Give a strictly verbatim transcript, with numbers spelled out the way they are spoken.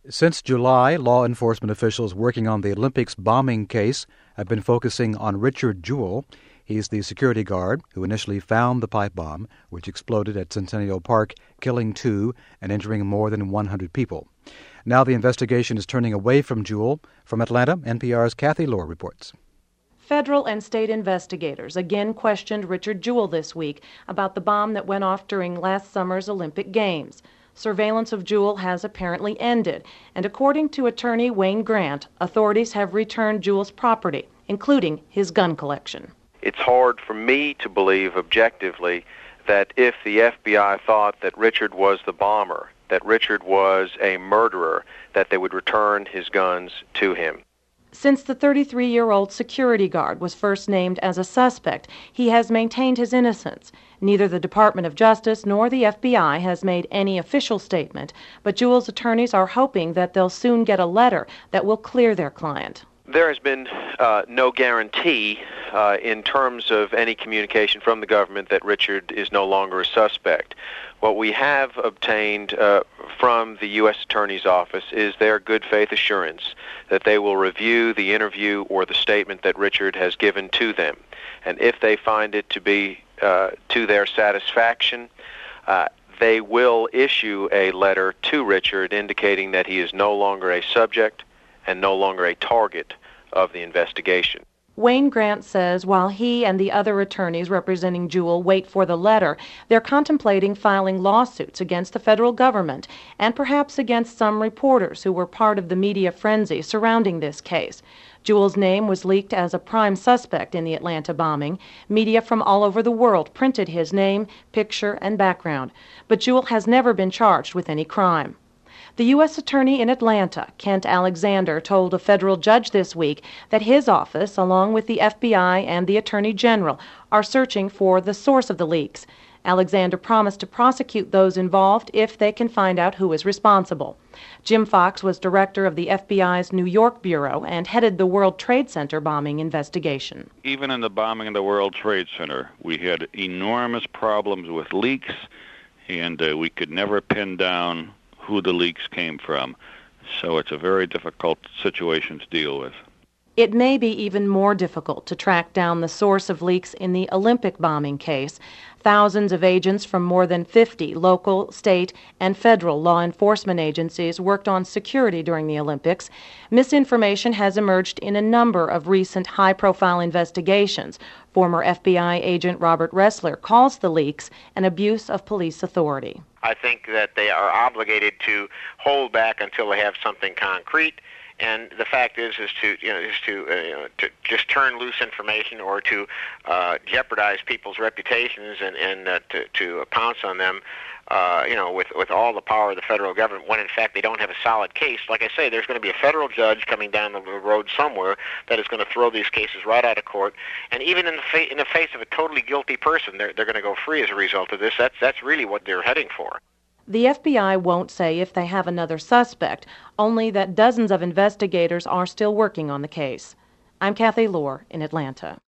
Since July, law enforcement officials working on the Olympics bombing case have been focusing on Richard Jewell. He's the security guard who initially found the pipe bomb, which exploded at Centennial Park, killing two and injuring more than one hundred people. Now the investigation is turning away from Jewell. From Atlanta, N P R's Kathy Lohr reports. Federal and state investigators again questioned Richard Jewell this week about the bomb that went off during last summer's Olympic Games. Surveillance of Jewell has apparently ended, and according to attorney Wayne Grant, authorities have returned Jewell's property, including his gun collection. It's hard for me to believe objectively that if the F B I thought that Richard was the bomber, that Richard was a murderer, that they would return his guns to him. Since the thirty-three-year-old security guard was first named as a suspect, he has maintained his innocence. Neither the Department of Justice nor the F B I has made any official statement, but Jewell's attorneys are hoping that they'll soon get a letter that will clear their client. There has been uh, no guarantee uh, in terms of any communication from the government that Richard is no longer a suspect. What we have obtained uh, from the U S Attorney's Office is their good faith assurance that they will review the interview or the statement that Richard has given to them. And if they find it to be uh, to their satisfaction, uh, they will issue a letter to Richard indicating that he is no longer a subject and no longer a target of the investigation. Wayne Grant says while he and the other attorneys representing Jewell wait for the letter, they're contemplating filing lawsuits against the federal government and perhaps against some reporters who were part of the media frenzy surrounding this case. Jewell's name was leaked as a prime suspect in the Atlanta bombing. Media from all over the world printed his name, picture, and background. But Jewell has never been charged with any crime. The U S Attorney in Atlanta, Kent Alexander, told a federal judge this week that his office, along with the F B I and the Attorney General, are searching for the source of the leaks. Alexander promised to prosecute those involved if they can find out who is responsible. Jim Fox was director of the F B I's New York Bureau and headed the World Trade Center bombing investigation. Even in the bombing of the World Trade Center, we had enormous problems with leaks, and uh, we could never pin down who the leaks came from. So it's a very difficult situation to deal with. It may be even more difficult to track down the source of leaks in the Olympic bombing case. Thousands of agents from more than fifty local, state, and federal law enforcement agencies worked on security during the Olympics. Misinformation has emerged in a number of recent high-profile investigations. Former F B I agent Robert Ressler calls the leaks an abuse of police authority. I think that they are obligated to hold back until they have something concrete. And the fact is, is to you know, is to, uh, you know, to just turn loose information or to uh, jeopardize people's reputations and and uh, to to pounce on them, uh, you know, with with all the power of the federal government. When in fact they don't have a solid case. Like I say, there's going to be a federal judge coming down the road somewhere that is going to throw these cases right out of court. And even in the fa- in the face of a totally guilty person, they're they're going to go free as a result of this. That's that's really what they're heading for. The F B I won't say if they have another suspect, only that dozens of investigators are still working on the case. I'm Kathy Lohr in Atlanta.